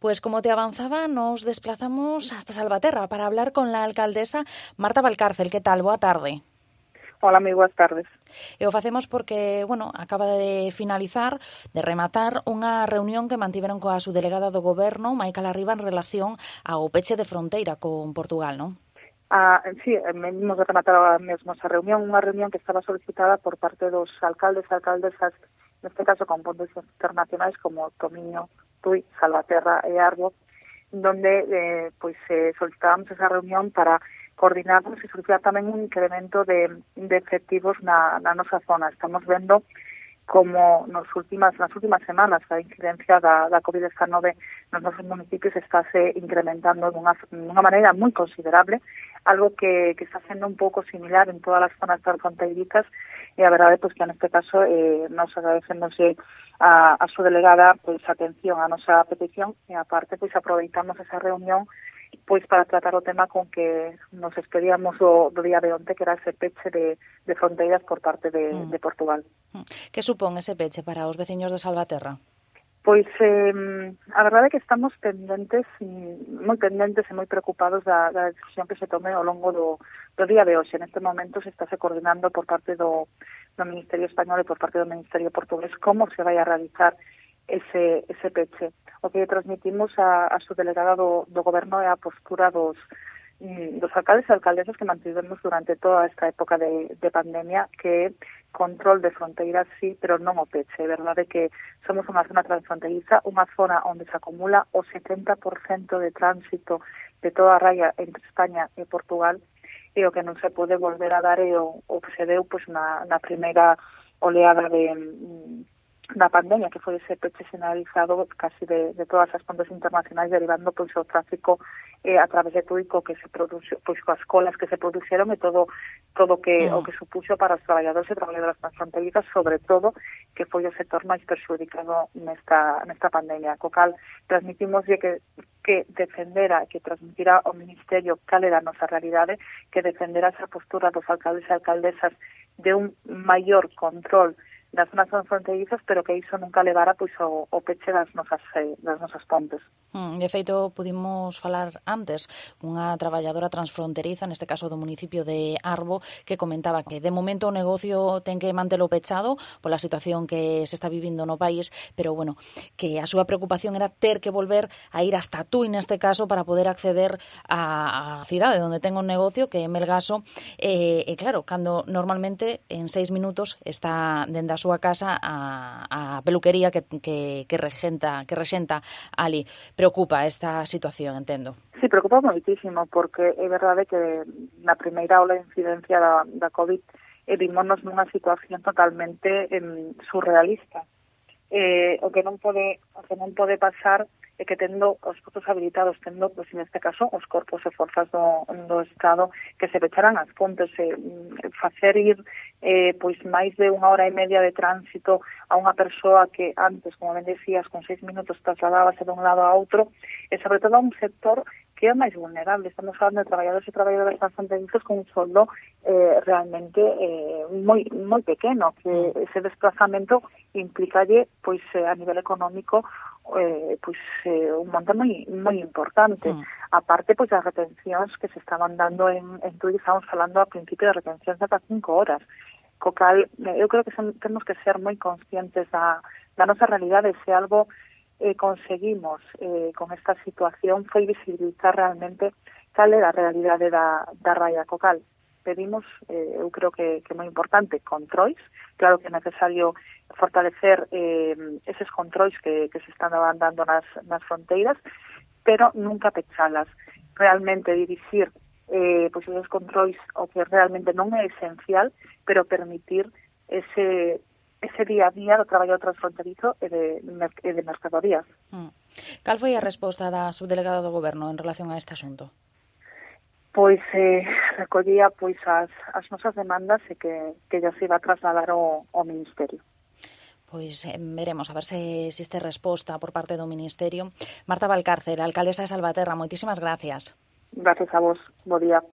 Pues como te avanzaba, nos desplazamos hasta Salvaterra para hablar con la alcaldesa Marta Valcárcel. ¿Qué tal? Boa tarde. Hola, moi boas tardes. E o facemos porque, acaba de finalizar, de rematar unha reunión que mantiveron coa subdelegada do Goberno, Maica Larriba, en relación ao peche de fronteira con Portugal, non? Sí, venimos de rematar mesmo esa reunión, unha reunión que estaba solicitada por parte dos alcaldes e alcaldesas, neste caso con pontos internacionais como Tomiño, Tui, Salvaterra e Arbo, donde solicitábamos esa reunión para coordinarnos e solicitar tamén un incremento de efectivos na nosa zona. Estamos vendo como nas últimas semanas a incidencia da COVID-19 nos nosos municipios estáse incrementando dunha maneira moi considerable, algo que está sendo un pouco similar en todas as zonas transfronterizas, e a verdade que neste caso nos agradecéndose a súa delegada atención a nosa petición, e aparte aproveitamos esa reunión para tratar o tema con que nos expedíamos do día de onte, que era ese peche de fronteiras por parte de Portugal. Que supón ese peche para os veciños de Salvaterra? A verdade é que estamos moi pendentes e moi preocupados da decisión que se tome ao longo do día de hoxe. Neste momento se está coordinando por parte do Ministerio Español e por parte do Ministerio Portugués como se vai a realizar ese peche. O que transmitimos a subdelegada do Goberno é a postura dos alcaldes e alcaldesas que mantivemos durante toda esta época de pandemia, que é control de fronteiras, sí, pero non o peche. É verdade que somos unha zona transfronteriza, unha zona onde se acumula o 70% de tránsito de toda a raya entre España e Portugal, e o que non se pode volver a dar é o que se deu na primeira oleada da pandemia, que foi ese peche generalizado casi de todas as pontes internacionais, derivando o tráfico a través de Tuico que se produce, coas colas que se produxeron e todo o que supuxo para os traballadores e traballadoras transfronterizas, sobre todo que foi o sector máis perxudicado nesta pandemia. Co cal transmitimos que defendera, que transmitira ao Ministerio cal era a nosa realidade, que defendera esa postura dos alcaldes e alcaldesas de un maior control das zonas fronteirizas, pero que iso nunca levara o peche das nosas pontes. De feito, pudimos falar antes unha traballadora transfronteriza, neste caso do municipio de Arbo, que comentaba que de momento o negocio ten que mantelo pechado pola situación que se está vivindo no país, pero que a súa preocupación era ter que volver a ir hasta Tui, neste caso, para poder acceder á cidade onde ten un negocio, que é Melgaso, e claro, cando normalmente en 6 minutos está dende a súa casa a peluquería que rexenta ali. Preocupa esta situación, entendo. Sí, preocupa moitísimo, porque é verdade que na primeira ola de incidencia da COVID vimos nunha situación totalmente surrealista. O que non pode pasar é que tendo os postos habilitados, tendo, neste caso, os corpos e forzas do Estado, que se pecharan as pontes, facer ir máis de 1 hora e media de tránsito a unha persoa que antes, como ben decías, con 6 minutos trasladábase de un lado a outro, e sobre todo a un sector que é máis vulnerable. Estamos falando de traballadores e traballadoras transfronterizos con un soldo realmente moi pequeno, que ese desplazamento implicalle a nivel económico un monte moi importante. Aparte, as retencións que se estaban dando en Tui, estamos falando a principio de retencións de ata 5 horas. Co cal, eu creo que temos que ser moi conscientes da nosa realidade. Se algo conseguimos con esta situación foi visibilizar realmente cal era a realidade da raya. Co cal pedimos, eu creo que é moi importante, controis. Claro que é necesario fortalecer eses controis que se están dando nas fronteiras, pero nunca pechalas. Realmente dirixir esos controis o que realmente non é esencial, pero permitir ese día a día do traballo transfronterizo e de mercadorías. Cal foi a resposta da subdelegada do Goberno en relación a este asunto? Recollía as nosas demandas e que ya se iba a trasladar ao Ministerio. Veremos a ver se existe resposta por parte do Ministerio. Marta Valcárcel, alcaldesa de Salvaterra, moitísimas gracias. Gracias a vos, bo día.